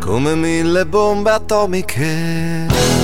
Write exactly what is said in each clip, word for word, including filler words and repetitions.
come mille bombe atomiche.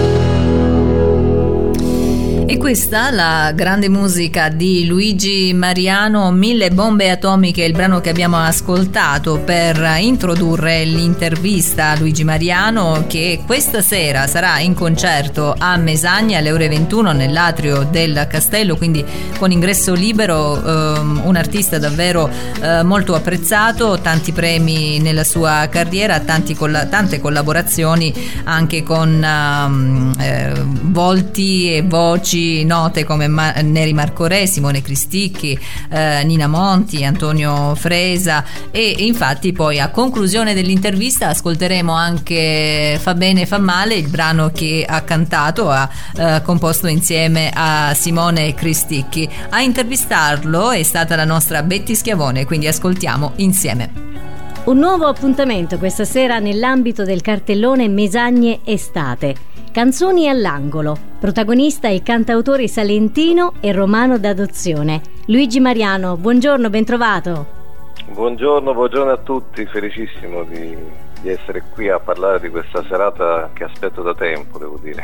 E questa, la grande musica di Luigi Mariano, Mille bombe atomiche, il brano che abbiamo ascoltato per introdurre l'intervista a Luigi Mariano, che questa sera sarà in concerto a Mesagna alle ore ventuno nell'atrio del Castello, quindi con ingresso libero. Um, un artista davvero uh, molto apprezzato, tanti premi nella sua carriera, tanti colla- tante collaborazioni anche con um, eh, volti e voci note come Ma- Neri Marco Re, Simone Cristicchi, eh, Nina Monti, Antonio Fresa, e infatti poi a conclusione dell'intervista ascolteremo anche Fa bene fa male, il brano che ha cantato, ha eh, composto insieme a Simone Cristicchi. A intervistarlo è stata la nostra Betty Schiavone, quindi ascoltiamo insieme. Un nuovo appuntamento questa sera nell'ambito del cartellone Mesagne Estate. Canzoni all'angolo. Protagonista il cantautore salentino e romano d'adozione Luigi Mariano. Buongiorno, ben trovato. Buongiorno, buongiorno a tutti, felicissimo di, di essere qui a parlare di questa serata che aspetto da tempo, devo dire.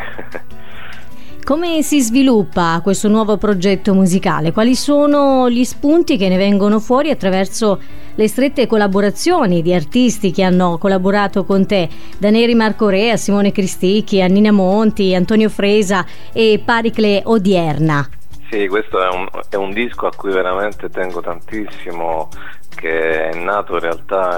Come si sviluppa questo nuovo progetto musicale? Quali sono gli spunti che ne vengono fuori attraverso le strette collaborazioni di artisti che hanno collaborato con te, da Neri Marco Re a Simone Cristicchi, a Nina Monti, Antonio Fresa e Paricle Odierna? Sì, questo è un, è un disco a cui veramente tengo tantissimo, che è nato in realtà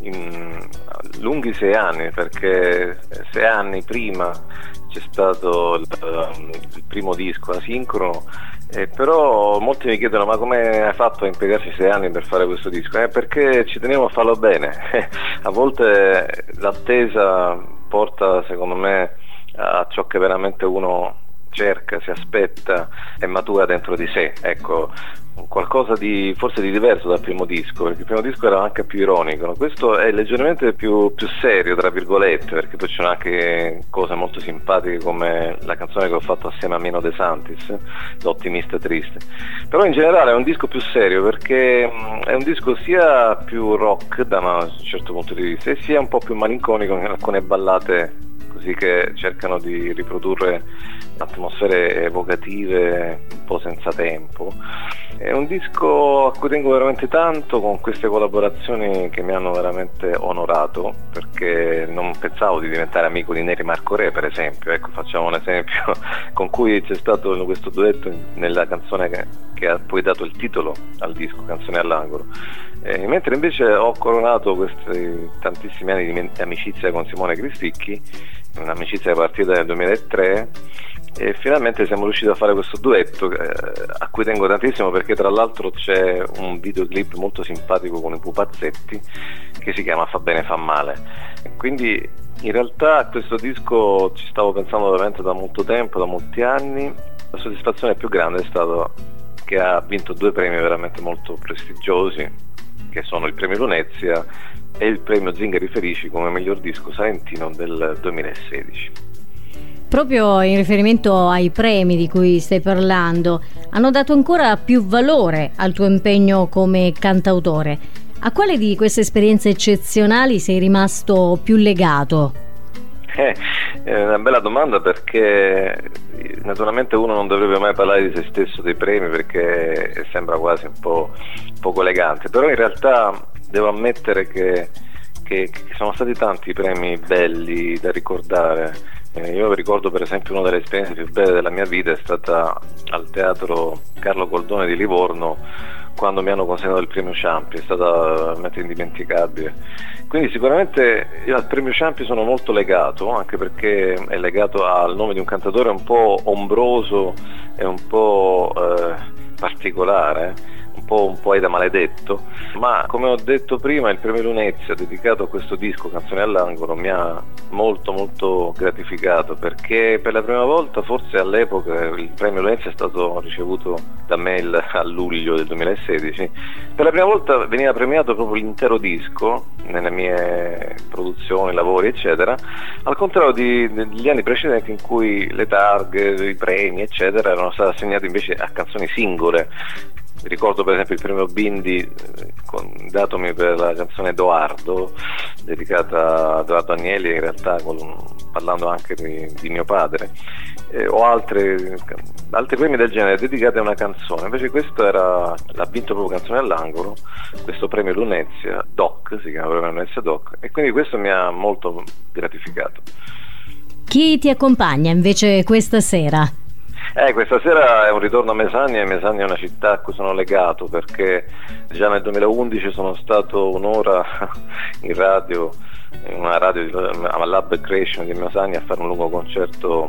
in lunghi sei anni, perché sei anni prima c'è stato il, il primo disco asincrono, eh, però molti mi chiedono: ma come hai fatto a impiegarci sei anni per fare questo disco? Eh, perché ci tenevo a farlo bene. A volte l'attesa porta, secondo me, a ciò che veramente uno cerca, si aspetta e matura dentro di sé. Ecco, qualcosa di forse di diverso dal primo disco, perché il primo disco era anche più ironico, no? Questo è leggermente più, più serio, tra virgolette, perché poi c'è anche cose molto simpatiche come la canzone che ho fatto assieme a Mino De Santis, L'ottimista triste. Però in generale è un disco più serio, perché è un disco sia più rock da un certo punto di vista e sia un po' più malinconico, con alcune ballate così che cercano di riprodurre atmosfere evocative un po' senza tempo. È un disco a cui tengo veramente tanto, con queste collaborazioni che mi hanno veramente onorato, perché non pensavo di diventare amico di Neri Marco Re, per esempio. Ecco, facciamo un esempio, con cui c'è stato questo duetto nella canzone che, che ha poi dato il titolo al disco, Canzoni all'angolo. Eh, mentre invece ho coronato questi tantissimi anni di amicizia con Simone Cristicchi, un'amicizia che è partita nel duemilatré, e finalmente siamo riusciti a fare questo duetto, eh, a cui tengo tantissimo, perché tra l'altro c'è un videoclip molto simpatico con i pupazzetti che si chiama Fa bene fa male. E quindi in realtà a questo disco ci stavo pensando veramente da molto tempo, da molti anni. La soddisfazione più grande è stata che ha vinto due premi veramente molto prestigiosi, che sono il premio Lunezia e il premio Zingari Felici come miglior disco salentino del duemilasedici. Proprio in riferimento ai premi di cui stai parlando, hanno dato ancora più valore al tuo impegno come cantautore. A quale di queste esperienze eccezionali sei rimasto più legato? Eh, è una bella domanda, perché naturalmente uno non dovrebbe mai parlare di se stesso, dei premi, perché sembra quasi un po' poco elegante, però in realtà devo ammettere che, che, che sono stati tanti i premi belli da ricordare. Eh, io ricordo per esempio una delle esperienze più belle della mia vita è stata al teatro Carlo Goldoni di Livorno, quando mi hanno consegnato il premio Ciampi. È stata veramente indimenticabile. Quindi sicuramente io al premio Ciampi sono molto legato, anche perché è legato al nome di un cantatore un po' ombroso e un po' eh, particolare, un po' un poeta maledetto, ma come ho detto prima il premio Lunezia dedicato a questo disco Canzoni all'angolo mi ha molto molto gratificato, perché per la prima volta, forse all'epoca, il premio Lunezia è stato ricevuto da me il, a luglio del duemilasedici, per la prima volta veniva premiato proprio l'intero disco nelle mie produzioni, lavori eccetera, al contrario di, degli anni precedenti in cui le targhe, i premi eccetera erano stati assegnati invece a canzoni singole. ricordo per esempio il premio Bindi eh, con, datomi per la canzone Edoardo, dedicata a Edoardo Agnelli, in realtà con, parlando anche di, di mio padre, eh, o altre, altri premi del genere dedicati a una canzone. Invece questo era, l'ha vinto proprio Canzone all'angolo, questo premio Lunezia Doc, si chiama premio Lunezia Doc, e quindi questo mi ha molto gratificato. Chi ti accompagna invece questa sera? Eh, questa sera è un ritorno a Mesagna, e Mesagna è una città a cui sono legato, perché già nel duemilaundici sono stato un'ora in radio, in una radio alla Lab Creation di Mesagna, a fare un lungo concerto.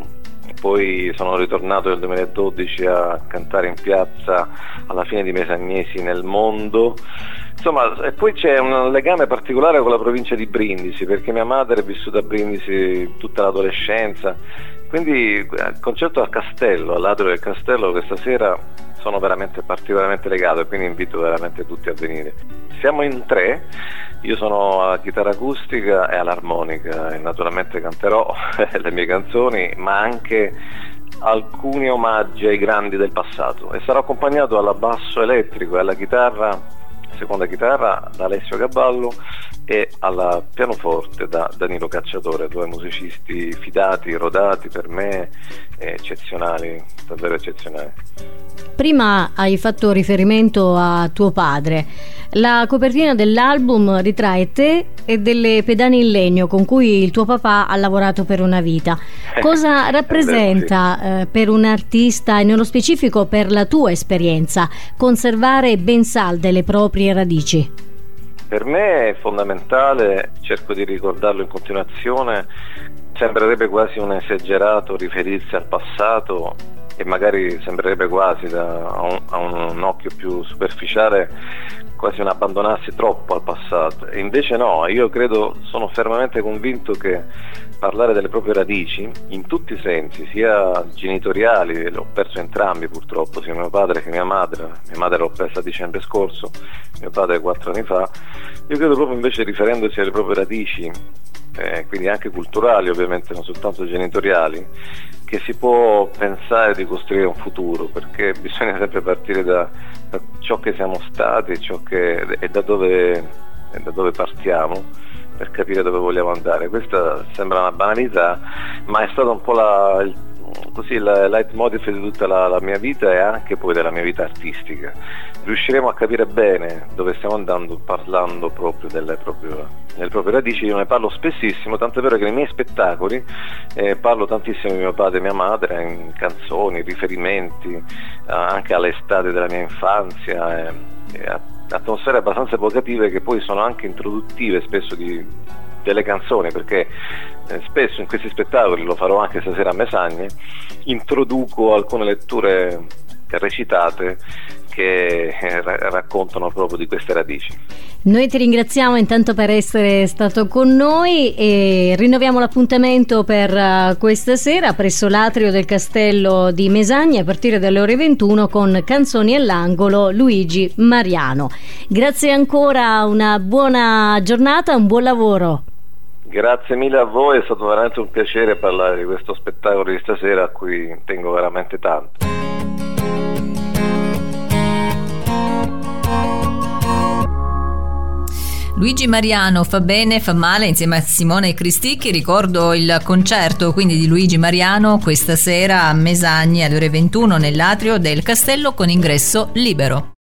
Poi sono ritornato nel duemiladodici a cantare in piazza alla fine di Mesagnesi nel mondo. Insomma, e poi c'è un legame particolare con la provincia di Brindisi, perché mia madre è vissuta a Brindisi tutta l'adolescenza, quindi il concerto al Castello, all'Atrio del Castello questa sera, sono veramente particolarmente legato, e quindi invito veramente tutti a venire. Siamo in tre, io sono alla chitarra acustica e all'armonica, e naturalmente canterò le mie canzoni, ma anche alcuni omaggi ai grandi del passato, e sarò accompagnato alla basso elettrico e alla chitarra, seconda chitarra, da Alessio Caballo, e al pianoforte da Danilo Cacciatore, due musicisti fidati, rodati per me, eccezionali, davvero eccezionali. Prima hai fatto riferimento a tuo padre. La copertina dell'album ritrae te e delle pedane in legno con cui il tuo papà ha lavorato per una vita. Cosa rappresenta eh, eh, per un artista, e nello specifico per la tua esperienza, conservare ben salde le proprie radici? Per me è fondamentale, cerco di ricordarlo in continuazione. Sembrerebbe quasi un esagerato riferirsi al passato, e magari sembrerebbe quasi da, a, un, a un occhio più superficiale quasi un abbandonarsi troppo al passato, e invece no, io credo, sono fermamente convinto che parlare delle proprie radici in tutti i sensi, sia genitoriali, l'ho perso entrambi purtroppo, sia mio padre che mia madre. Mia madre l'ho persa a dicembre scorso, mio padre quattro anni fa. Io credo proprio invece, riferendosi alle proprie radici, eh, quindi anche culturali ovviamente, non soltanto genitoriali, che si può pensare di costruire un futuro, perché bisogna sempre partire da, da ciò che siamo stati, ciò che, e da dove, e da dove partiamo, per capire dove vogliamo andare. Questa sembra una banalità, ma è stato un po' la, il, così il leitmotiv di tutta la, la mia vita, e anche poi della mia vita artistica. Riusciremo a capire bene dove stiamo andando parlando proprio delle proprie, delle proprie radici. Io ne parlo spessissimo, tanto è vero che nei miei spettacoli eh, parlo tantissimo di mio padre e mia madre, in canzoni, riferimenti eh, anche all'estate della mia infanzia, eh, e atmosfere abbastanza evocative, che poi sono anche introduttive spesso di, delle canzoni, perché eh, spesso in questi spettacoli, lo farò anche stasera a Mesagne, introduco alcune letture recitate che eh, raccontano proprio di queste radici. Noi ti ringraziamo intanto per essere stato con noi, e rinnoviamo l'appuntamento per uh, questa sera presso l'Atrio del Castello di Mesagna a partire dalle ore ventuno con Canzoni all'angolo, Luigi Mariano. Grazie ancora, una buona giornata, un buon lavoro. Grazie mille a voi, è stato veramente un piacere parlare di questo spettacolo di stasera a cui tengo veramente tanto. Luigi Mariano, Fa bene, fa male, insieme a Simone Cristicchi. Ricordo il concerto quindi di Luigi Mariano questa sera a Mesagna alle ore ventuno nell'Atrio del Castello, con ingresso libero.